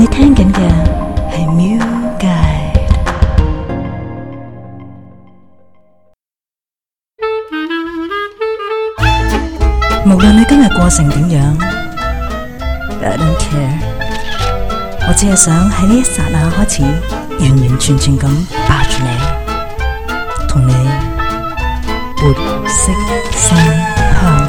你聽緊嘅係 Music Guide。無論你今日過成點樣 ，I don't care。我只係想喺呢一剎那開始，完完全全咁抱住你，同你活色生香。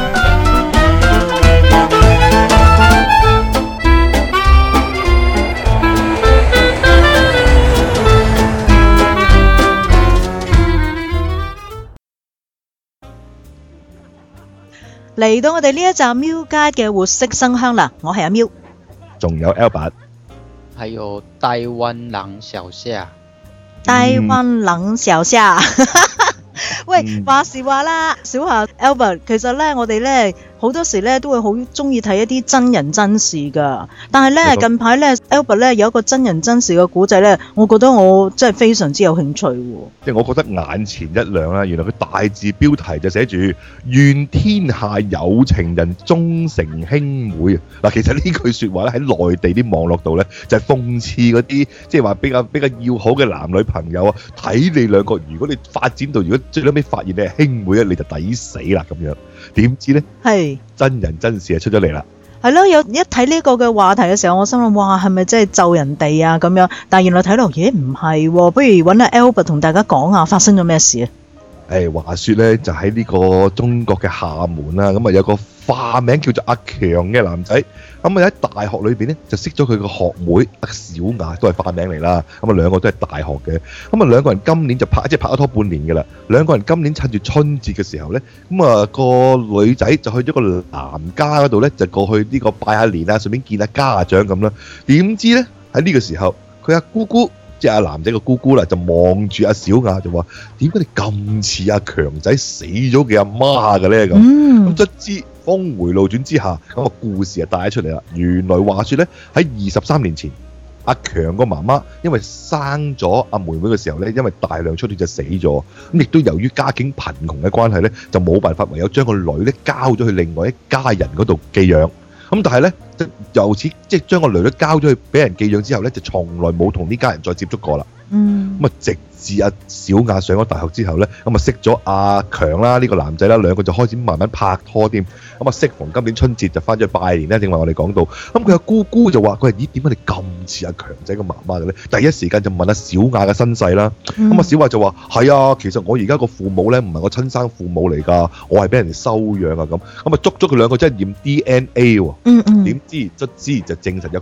嚟到我哋呢一集 Music Guide 嘅活色生香啦，我係阿 Miu， 仲有 Albert， 還有台灣人小夏。 台灣冷小夏。喂，話時話啦，小夏 Albert， 其實咧我哋咧好多時咧都會好中意睇一啲真人真事噶，但係咧近排咧 Albert 咧有一個真人真事嘅古仔咧，我覺得我真係非常之有興趣喎。 即係我覺得眼前一亮啦，原來佢大字標題就寫住願天下有情人終成兄妹啊！嗱，其實呢句説話咧喺內地啲網絡度咧就係諷刺嗰啲即係話比較要好嘅男女朋友啊，睇你兩個如果你發展到如果最尾發現你係兄妹咧，你就抵死啦咁樣。點知咧？係真人真事就出咗嚟啦。 係咯，有一睇呢個嘅話題嘅時候，我心諗哇，係咪真係咒人哋啊咁樣？但係原來睇落，咦唔係喎，不如揾阿 Albert 同大家講下發生咗咩事啊？ 話說咧，就喺呢個中國嘅廈門啦，咁啊有個化名叫做阿強嘅男仔，咁啊喺大學裏邊咧就識咗佢個學妹阿小雅，都係化名嚟啦。咁啊兩個都係大學嘅，咁啊兩個人今年就拍咗拖半年嘅啦。兩個人今年趁住春節嘅時候咧，咁啊個女仔就去咗個男家嗰度咧，就過去呢個拜下年啊，順便見下家長咁啦。點知咧喺呢個時候，佢阿姑姑，即係阿男仔個姑姑啦，就望住阿小雅就話：點解你咁似阿強仔死咗嘅阿媽嘅咧？咁卒之峰迴路轉之下，咁個故事就帶咗出嚟啦。原來話說咧，喺23年前，阿強個媽媽因為生咗阿妹妹嘅時候咧，因為大量出血就死咗。咁亦都由於家境貧窮嘅關係咧，就冇辦法唯有將個女咧交咗去另外一家人嗰度寄養。咁但係咧，由此即係將個女咧交咗去俾人寄養之後咧，就從來冇同呢家人再接觸過啦。咁啊，直至阿小雅上咗大學之後咧，咁啊識咗阿強啦，呢個男仔啦，兩個就開始慢慢拍拖添。咁啊，適逢今年春節就翻咗去拜年啦。正話我哋講到，咁佢阿姑姑就話：佢話咦，點解你咁似阿強仔個媽媽嘅咧？第一時間就問阿小雅嘅身世啦。咁啊，小雅就話：係啊，其實我而家個父母咧唔係我親生父母嚟㗎，我係俾人哋收養啊咁。咁啊，捉咗佢兩個真係驗 DNA 喎。點知卒之就證實有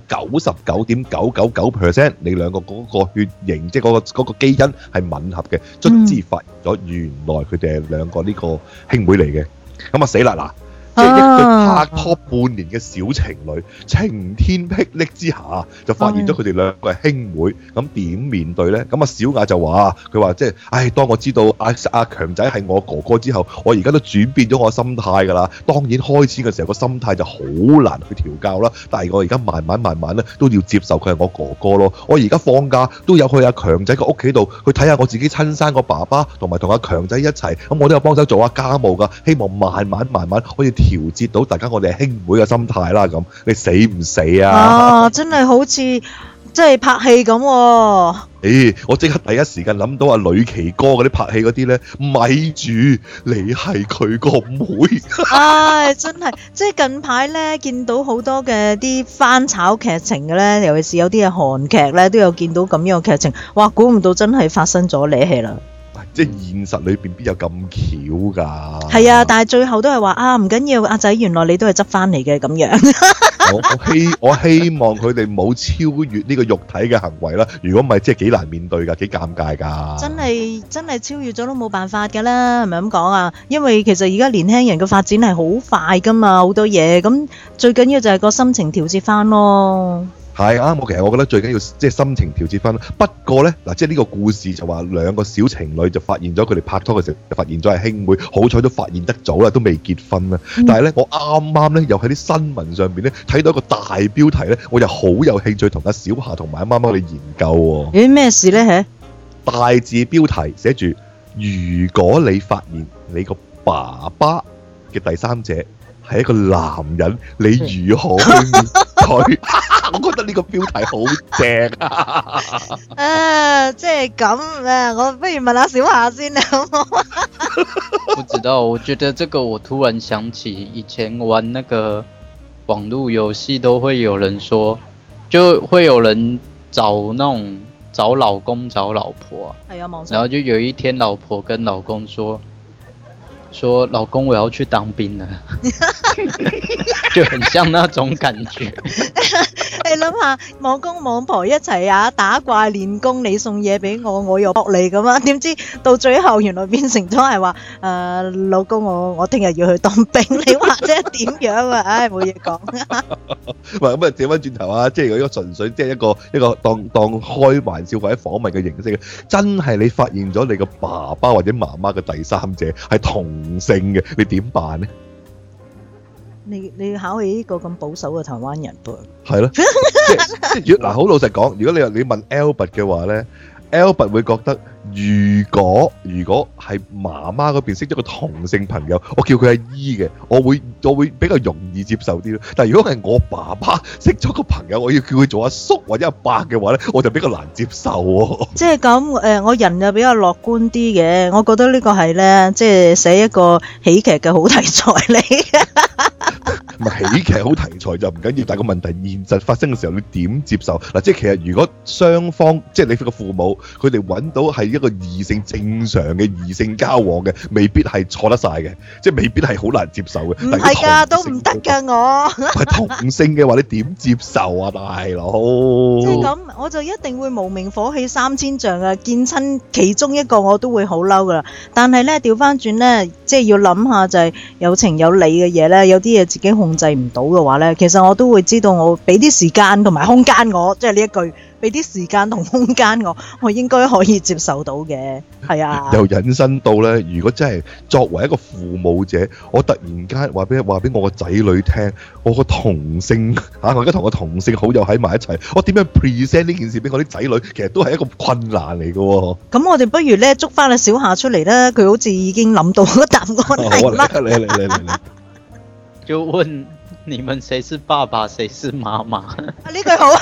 99.999%你兩個嗰個血型，即係嗰個基因係吻合嘅。卒之發現咗原來佢哋係兩個呢個兄妹嚟嘅。咁啊死啦嗱！即係一對拍拖半年嘅小情侶，晴天霹靂之下就發現咗佢哋兩個係兄妹，咁點面對呢？咁啊小雅就話：佢話即係，當我知道阿強仔係我哥哥之後，我而家都轉變咗我心態㗎啦。當然開始嘅時候個心態就好難去調教啦，但係我而家慢慢咧都要接受佢係我哥哥咯。我而家放假都有去阿強仔個屋企度去睇下我自己親生個爸爸，同埋同阿強仔一齊，咁我都有幫手做下家務㗎。希望慢慢可以調節到大家我哋係兄妹嘅心態啦。咁你死唔死啊？ 真係好似即係拍戲咁喎。 我即刻第一時間諗到阿呂奇哥嗰啲拍戲嗰啲咧，咪住你係佢個妹。 真係即係近排咧見到好多嘅啲翻炒劇情嘅咧，尤其是有啲嘅韓劇咧都有見到咁樣嘅劇情。哇！估唔到真係發生咗呢戲啦。 即係現實裏邊邊有咁巧㗎？ 係啊，但係最後都係話唔緊要，阿仔原來你都係執翻嚟嘅咁樣。 我希望佢哋冇超越呢個肉體嘅行為啦。如果唔係，即係幾難面對㗎，幾尷尬㗎。 真係超越咗都冇辦法㗎啦，係咪咁講啊？因為其實而家年輕人嘅發展係好快㗎嘛，好多嘢咁，最緊要就係個心情調節翻咯。 係啱，其實我覺得最緊要即係心情調節翻。不過呢，嗱，即係呢個故事就話兩個小情侶就發現咗佢哋拍拖嘅時候，就發現咗係兄妹，好彩都發現得早啦，都未結婚啦。但係呢，我啱啱呢又喺啲新聞上邊呢睇到一個大標題呢，我又好有興趣同阿小夏同埋阿媽媽去研究喎。 咩事呢？ 大字標題寫住：如果你發現你個爸爸嘅第三者係一個男人，你如何去面對？ 我覺得呢個標題好正啊！ 即係咁啊，我不如問下小夏先啦，好唔好？ 不知道，我觉得这个我突然想起以前玩那个网络游戏，都会有人说，就会有人找那种找老公找老婆、啊， 係啊，網上然后就有一天老婆跟老公说老公我要去當兵了，就很像那種感覺。 你諗下，網公網婆一齊啊打怪練功，你送嘢俾我，我又搏你咁啊！點知到最後原來變成咗係話老公我聽日要去當兵，你話即係點樣啊？唉，冇嘢講。 唔係咁啊，掉翻轉頭啊，即係如果純粹即係一個當開玩笑或者訪問嘅形式嘅，真係你發現咗你個爸爸或者媽媽嘅第三者係同性嘅，你點辦呢？ 你考起呢個咁保守嘅台灣人噃？ 係咯，即係嗱，好老實講，如果你問 Albert 嘅話咧，Albert 會覺得如果係媽媽嗰邊識咗個同性朋友，我叫佢阿姨嘅，我會比較容易接受啲咯。但係如果係我爸爸識咗個朋友，我要叫佢做阿叔或者阿伯嘅話咧，我就比較難接受喎。 即係咁我人就比較樂觀啲嘅，我覺得呢個係咧，即係寫一個喜劇嘅好題材嚟嘅。 唔係喜劇好題材就唔緊要，但係個問題現實發生嘅時候，你點接受嗱？即係其實如果雙方即係你個父母，佢哋揾到係一個異性正常嘅異性交往嘅，未必係錯得晒嘅，即係未必係好難接受嘅。 唔係㗎，都唔得㗎我。 係同性嘅話，你點接受啊，大佬？ 即係咁，我就一定會無名火氣3000丈啊！見親其中一個我都會好嬲㗎啦。但係咧調翻轉咧，即係要諗下就係有情有理嘅嘢咧，有啲嘢自己控制唔到嘅話咧，其實我都會知道我俾啲時間同埋空間我，即係呢一句俾啲時間同空間我應該可以接受到嘅，係啊。 又引申到咧，如果真係作為一個父母者，我突然間話俾我個仔女聽，我個同性我而家同個同性好友喺埋一齊，我點樣 present 呢件事俾我啲仔女，其實都係一個困難嚟嘅喎。 咁我哋不如咧捉翻阿小夏出嚟啦，佢好似已經諗到個答案係乜？ 你就問你們誰是爸爸，誰是媽媽？ 呢句好，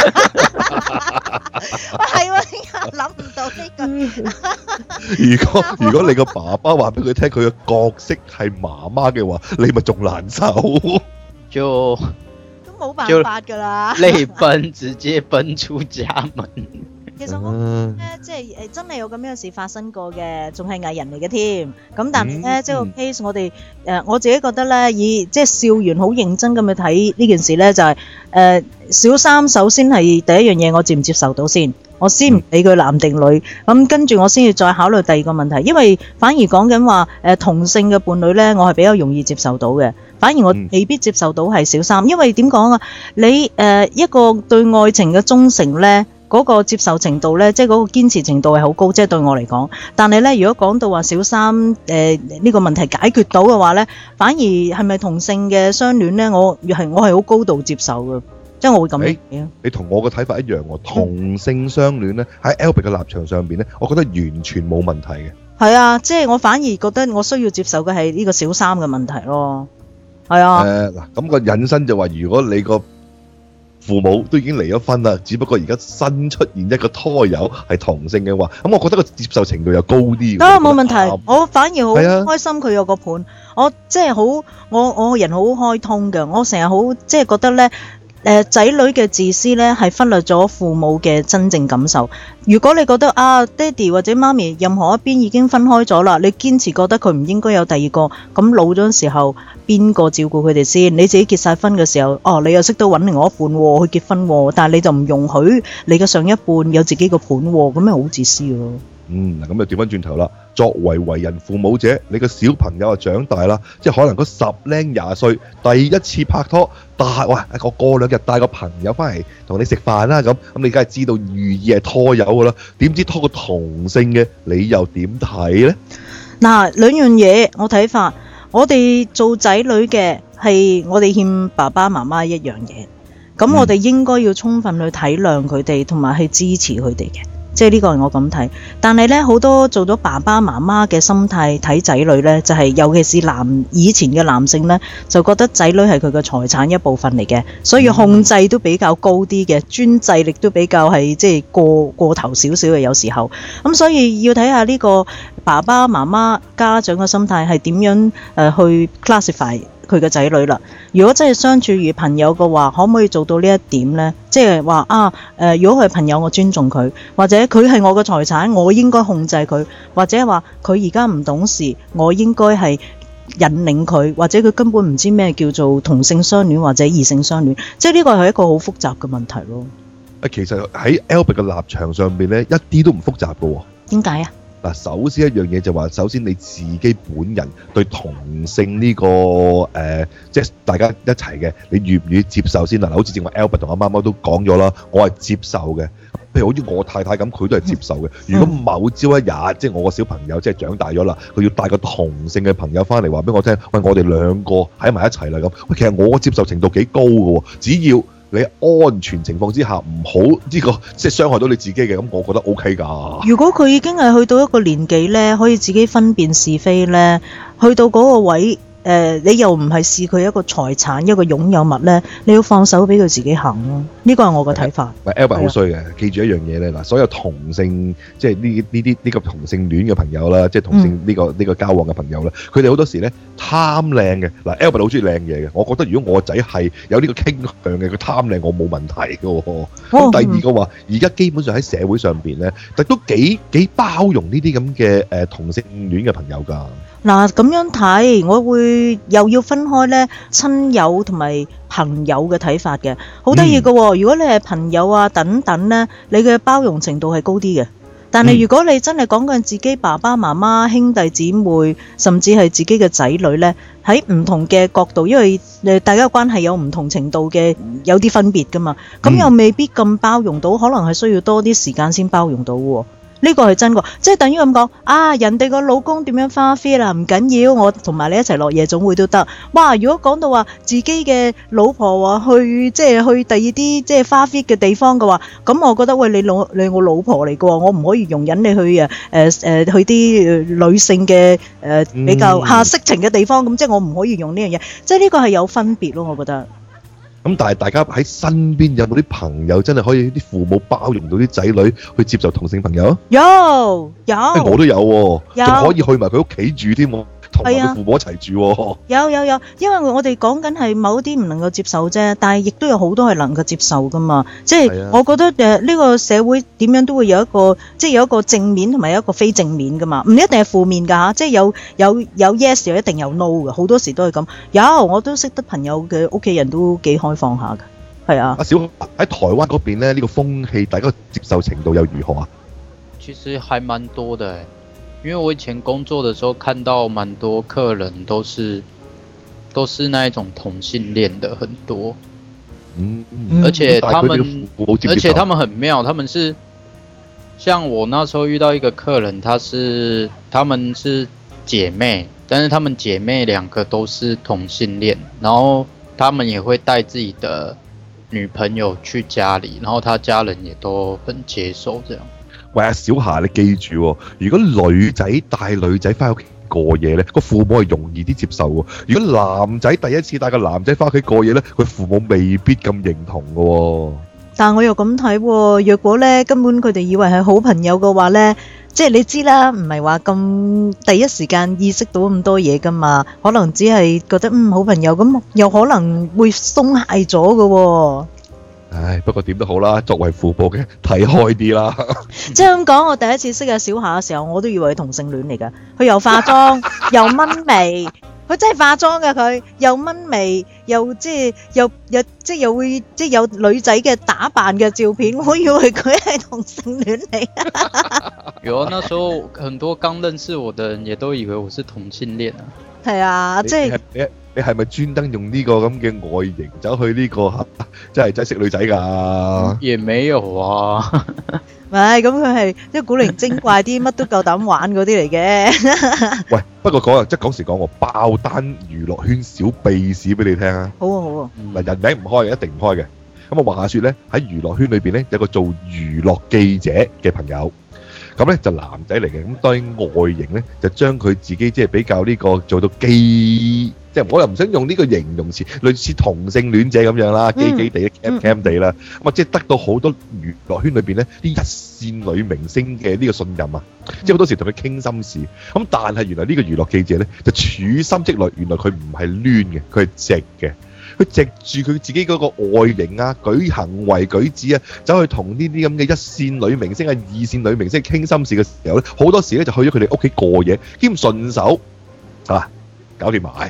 係喎，諗唔到呢句。 如果你個爸爸話俾佢聽，佢嘅角色係媽媽嘅話，你咪仲難受。 就都冇辦法㗎啦。 淚奔，直接奔出家門。 其實我咧，即係真係有咁樣嘅事發生過嘅，仲係藝人嚟嘅添。咁但係咧，即係個 case 我哋我自己覺得咧，以即係笑完好認真咁去睇呢件事咧，就係小三首先係第一樣嘢，我接唔接受到先。我先唔理佢男定女，咁跟住我先至再考慮第二個問題。因為反而講緊話同性嘅伴侶咧，我係比較容易接受到嘅。反而我未必接受到係小三，因為點講啊？你一個對愛情嘅忠誠咧。嗰個接受程度咧，即係嗰個堅持程度係好高，即係對我嚟講。但係咧，如果講到話小三呢個問題解決到嘅話咧，反而係咪同性嘅相戀咧？我係好高度接受嘅，即係我會咁樣睇。 你同我嘅睇法一樣喎，同性相戀咧喺 Albert 嘅立場上邊咧，我覺得完全冇問題嘅。係啊，即係我反而覺得我需要接受嘅係呢個小三嘅問題咯。係啊。嗱， 咁個引申就話，如果你個父母都已經離咗婚啦，只不過而家新出現一個胎友係同性嘅話，咁我覺得個接受程度又高啲。 冇問題，我反而好開心佢有個伴，我即係好我人好開通嘅，我成日好即係覺得咧。仔女嘅自私咧，係忽略咗父母嘅真正感受。如果你覺得爹哋或者媽咪任何一邊已經分開咗啦，你堅持覺得佢唔應該有第二個，咁老咗時候邊個照顧佢哋先？你自己結晒婚嘅時候，你又識得揾另外一半去結婚，但係你就唔容許你嘅上一半有自己個伴，咁咪好自私咯。 嗱咁就調翻轉頭啦。作為人父母者，你個小朋友啊長大啦，即係可能嗰10零20歲第一次拍拖，過2日帶個朋友翻嚟同你食飯啦，咁你梗係知道寓意係拖友噶啦，點知拖個同性嘅，你又點睇呢？ 嗱，兩樣嘢我睇法，我哋做仔女嘅係我哋欠爸爸媽媽一樣嘢，咁我哋應該要充分去體諒佢哋，同埋去支持佢哋嘅。 即係呢個係我咁睇。但係咧好多做咗爸爸媽媽嘅心態睇仔女咧，就係、尤其是以前嘅男性咧，就覺得仔女係佢嘅財產一部分嚟嘅，所以控制都比較高啲嘅，專制力都比較係即係過頭少少嘅有時候。咁所以要睇下呢個爸爸媽媽家長嘅心態係點樣去 classify 佢嘅仔女啦。如果真係相處如朋友嘅話，可唔可以做到呢一點呢？即係話如果佢係朋友，我尊重佢，或者佢係我嘅財產，我應該控制佢，或者話佢而家唔懂事，我應該係引領佢，或者佢根本唔知咩叫做同性相戀或者異性相戀，即係呢個係一個好複雜嘅問題咯。 其實喺 Albert 嘅立場上邊咧，一啲都唔複雜嘅喎。 點解啊？ 嗱，首先一樣嘢就話，首先你自己本人對同性呢個即係大家一齊嘅，你願唔願意接受先啦？好似正話 Albert 同阿媽媽都講咗啦，我係接受嘅。譬如好似我太太咁，佢都係接受嘅。如果某朝一日，即係我個小朋友即係長大咗啦，佢要帶個同性嘅朋友翻嚟話俾我聽，喂，我哋兩個喺埋一齊啦咁。喂，其實我接受程度幾高嘅喎，只要你安全情況之下唔好呢個即係傷害到你自己嘅，咁我覺得 OK 㗎。 如果佢已經係去到一個年紀呢，可以自己分辨是非呢，去到嗰個位，你又唔係視佢一個財產一個擁有物呢，你要放手俾佢自己行咯。呢個係我嘅睇法。 Albert 好衰嘅，記住一樣嘢咧，嗱，所有同性即係呢個同性戀嘅朋友啦，即係同性呢個交往嘅朋友啦，佢哋好多時咧貪靚嘅。嗱，Albert 好中意靚嘢嘅，我覺得如果我個仔係有呢個傾向嘅，佢貪靚我冇問題嘅喎。咁第二個話，而家基本上喺社會上邊咧，都幾包容呢啲咁嘅同性戀嘅朋友㗎。 嗱，咁樣睇，我會又要分開咧親友同埋朋友嘅睇法嘅，好得意嘅喎。如果你係朋友啊等等咧，你嘅包容程度係高啲嘅。但係如果你真係講緊自己爸爸媽媽、兄弟姊妹，甚至係自己嘅仔女咧，喺唔同嘅角度，因為大家嘅關係有唔同程度嘅有啲分別噶嘛，咁又未必咁包容到，可能係需要多啲時間先包容到喎。呢個係真㗎，即係等於咁講人哋個老公點樣花 fit 啦，唔緊要，我同埋你一齊落夜總會都得。哇！如果講到話自己嘅老婆話去即係去第二啲即係花 fit 嘅地方嘅話，咁我覺得喂，你我老婆嚟㗎喎，我唔可以容忍你去去啲女性嘅比較色情嘅地方，咁即係我唔可以用呢樣嘢，即係呢個係有分別咯，我覺得。 咁但係大家喺身邊有冇啲朋友真係可以啲父母包容到啲仔女去接受同性朋友？ 有， 我都有喎，仲可以去埋佢屋企住添喎，同埋佢父母一齊住喎。 有，因為我哋講緊係某啲唔能夠接受啫，但係亦都有好多係能夠接受噶嘛。即係我覺得呢個社會點樣都會有一個即係有一個正面同埋有一個非正面噶嘛，唔一定係負面㗎嚇，即係有 yes 又一定有 no 嘅，好多時都係咁。有我都識得朋友嘅屋企人都幾開放下㗎，係啊。 阿小喺台灣嗰邊咧，呢個風氣大家接受程度又如何啊？ 其實還蠻多的，因為我以前工作的時候看到蠻多客人都是那一種同性戀的很多，而且他們很妙，他們是像我那時候遇到一個客人，他們是姐妹，但是他們姐妹兩個都是同性戀，然後他們也會帶自己的女朋友去家裡，然後他家人也都很接受這樣。 喂，阿小霞，你記住喎，如果女仔帶女仔翻屋企過夜咧，個父母係容易啲接受喎。如果男仔第一次帶個男仔翻屋企過夜咧，佢父母未必咁認同嘅喎。 但我又咁睇喎，若果咧根本佢哋以為係好朋友嘅話咧，即係你知啦，唔係話咁第一時間意識到咁多嘢噶嘛，可能只係覺得好朋友咁，又可能會鬆懈咗嘅喎。 唉，不過點都好啦，作為父母嘅睇開啲啦。 即係咁講，我第一次識阿小夏嘅時候，我都以為佢同性戀嚟㗎。佢又化妝，又掹眉，佢真係化妝㗎佢，又掹眉，又即係又會即係有女仔嘅打扮嘅照片，我以為佢係同性戀嚟。 有啊，那時候很多剛認識我的人也都以為我是同性戀啊。 係啊，即係。 你係咪專登用呢個咁嘅外形走去呢個真係識女仔㗎？ 也沒有啊。 唔係，咁佢係即係古靈精怪啲，乜都夠膽玩嗰啲嚟嘅。 喂，不過講時講我爆單娛樂圈小秘史俾你聽啊！ 好啊好啊。 嗱，人名唔開嘅，一定唔開嘅。 咁啊話説咧喺娛樂圈裏邊咧有個做娛樂記者嘅朋友，咁咧就男仔嚟嘅，咁當然外形咧就將佢自己即係比較呢個做到基，即係我又唔想用呢個形容詞，類似同性戀者咁樣啦，基地 cam 地啦，咁啊即係得到好多娛樂圈裏邊咧啲一線女明星嘅呢個信任啊，即係好多時同佢傾心事，咁但係原來呢個娛樂記者咧就處心積慮，原來佢唔係攣嘅，佢係直嘅。佢藉住佢自己嗰個外形啊、行為舉止啊，走去同呢啲咁嘅一線女明星啊、二線女明星傾心事嘅時候咧，好多時咧就去咗佢哋屋企過夜，兼順手搞掂埋。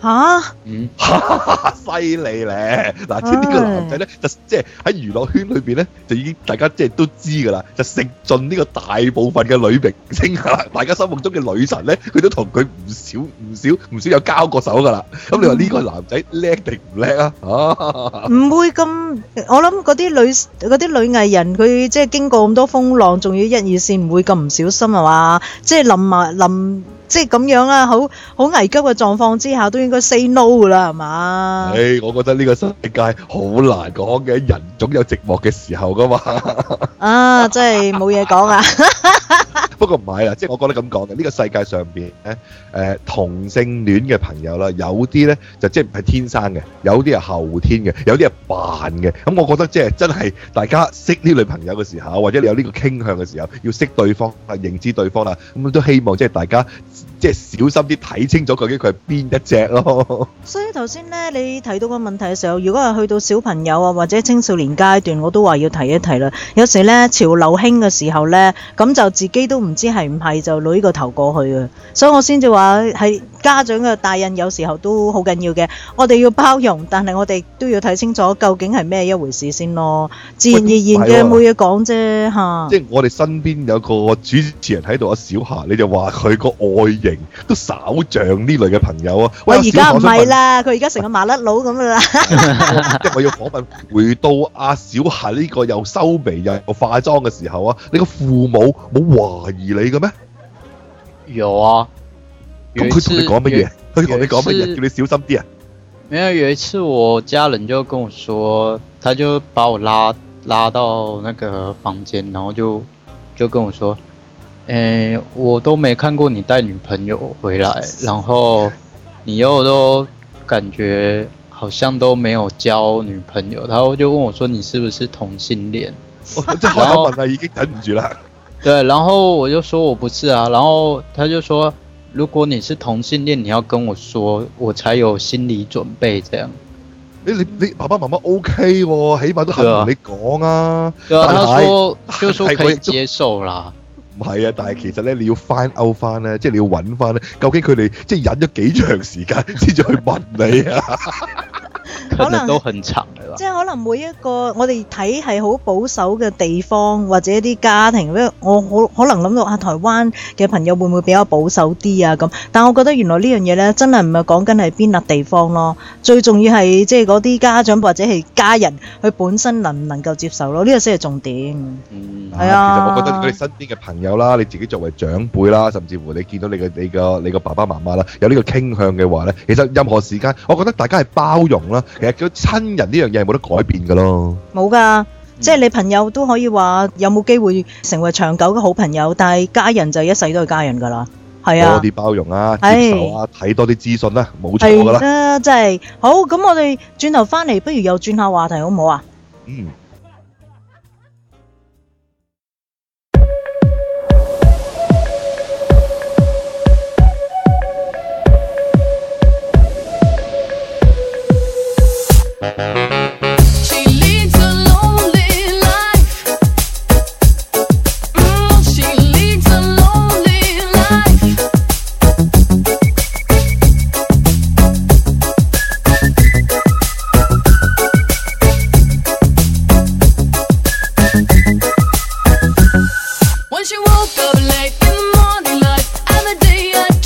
犀利咧！嗱，即係呢個男仔咧，就即係喺娛樂圈裏邊咧，就已經大家即係都知㗎啦，就食盡呢個大部分嘅女明星啦，大家心目中嘅女神咧，佢都同佢唔少有交過手㗎啦。咁你話呢個男仔叻定唔叻啊？ 唔會咁，我諗嗰啲女藝人，佢即係經過咁多風浪，仲要一二線，唔會咁唔小心係嘛？即係臨即係咁樣啦，好危急嘅狀況之下，都應該 say no 㗎啦，係嘛？ 我覺得呢個世界好難講嘅，人總有寂寞嘅時候㗎嘛。 真係冇嘢講啊！ 不過唔係啦，即係我覺得咁講嘅，呢個世界上邊咧，同性戀嘅朋友啦，有啲咧就即係唔係天生嘅，有啲係後天嘅，有啲係扮嘅。咁我覺得即係真係大家識呢類朋友嘅時候，或者你有呢個傾向嘅時候，要識對方啊，認知對方啦。咁都希望即係大家即係小心啲睇清楚究竟佢係邊一隻咯。 所以頭先咧你提到個問題嘅時候，如果係去到小朋友啊或者青少年階段，我都話要提一提啦。有時咧潮流興嘅時候咧，咁就自己都唔知係唔係就攞呢個頭過去啊。所以我先至話係家長嘅大人有時候都好緊要嘅。我哋要包容，但係我哋都要睇清楚究竟係咩一回事先咯。自然而然嘅冇嘢講啫嚇。 即係我哋身邊有個主持人喺度，阿小霞，你就話佢個外形都稍像呢類嘅朋友啊！ 喂，而家唔係啦，佢而家成個麻甩佬咁啦。 即係我要訪問，回到阿小霞呢個又修眉又化妝嘅時候啊，你個父母冇懷疑你嘅咩？ 有啊。 咁佢同你講乜嘢？佢同你講乜嘢？叫你小心啲啊！ 沒有，有一次我家人就跟我說，他就把我拉到那個房間，然後就跟我說，我都沒看過你帶女朋友回來，然後你又都感覺好像都沒有交女朋友，然後就問我說你是不是同性戀？ 即係開口問啊，已經忍唔住啦。對， 然後我就說我不是啊，然後他就說，如果你是同性戀，你要跟我說，我才有心理準備。這樣， 你爸爸媽媽 OK 喎，起碼都肯同你講啊。 對啊，他說可以接受啦。 唔係啊，但係其實咧，你要 find out 翻咧，即係你要揾翻咧，究竟佢哋即係忍咗幾長時間先至去問你啊？ 可能都很長嘅啦。 即係可能每一個我哋睇係好保守嘅地方或者一啲家庭，因為我可能諗到台灣嘅朋友會唔會比較保守啲啊咁？但我覺得原來呢樣嘢咧，真係唔係講緊係邊笪地方咯，最重要係即係嗰啲家長或者係家人，佢本身能唔能夠接受咯？呢個先係重點。係啊。其實我覺得佢哋身邊嘅朋友啦，你自己作為長輩啦，甚至乎你見到你個爸爸媽媽啦，有呢個傾向嘅話咧，其實任何時間，我覺得大家係包容啦。其實佢親人呢樣嘢係冇得改變㗎咯。 冇㗎，即係你朋友都可以話有冇機會成為長久嘅好朋友，但係家人就一世都係家人㗎啦。係啊， 多啲包容啊，接受啊，睇多啲資訊啦，冇錯㗎啦。 係啊，真係好。咁我哋轉頭翻嚟，不如又轉下話題好唔好啊？ 嗯。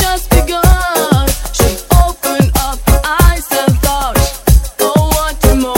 more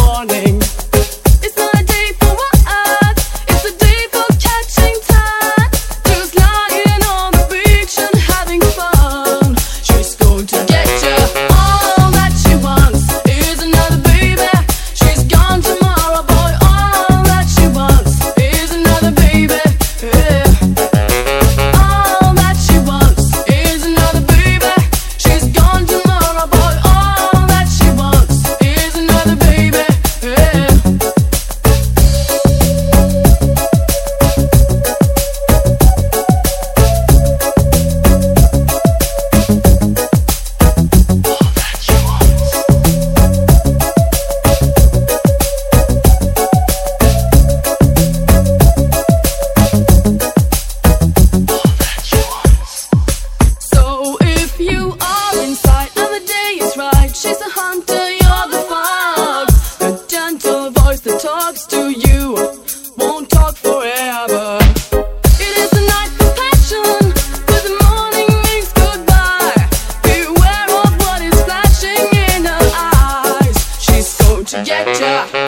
night. She's the hunter, you're the fox. A gentle voice that talks to you won't talk forever. It is the night for passion, but the morning means goodbye. Beware of what is flashing in her eyes. She's going to get ya.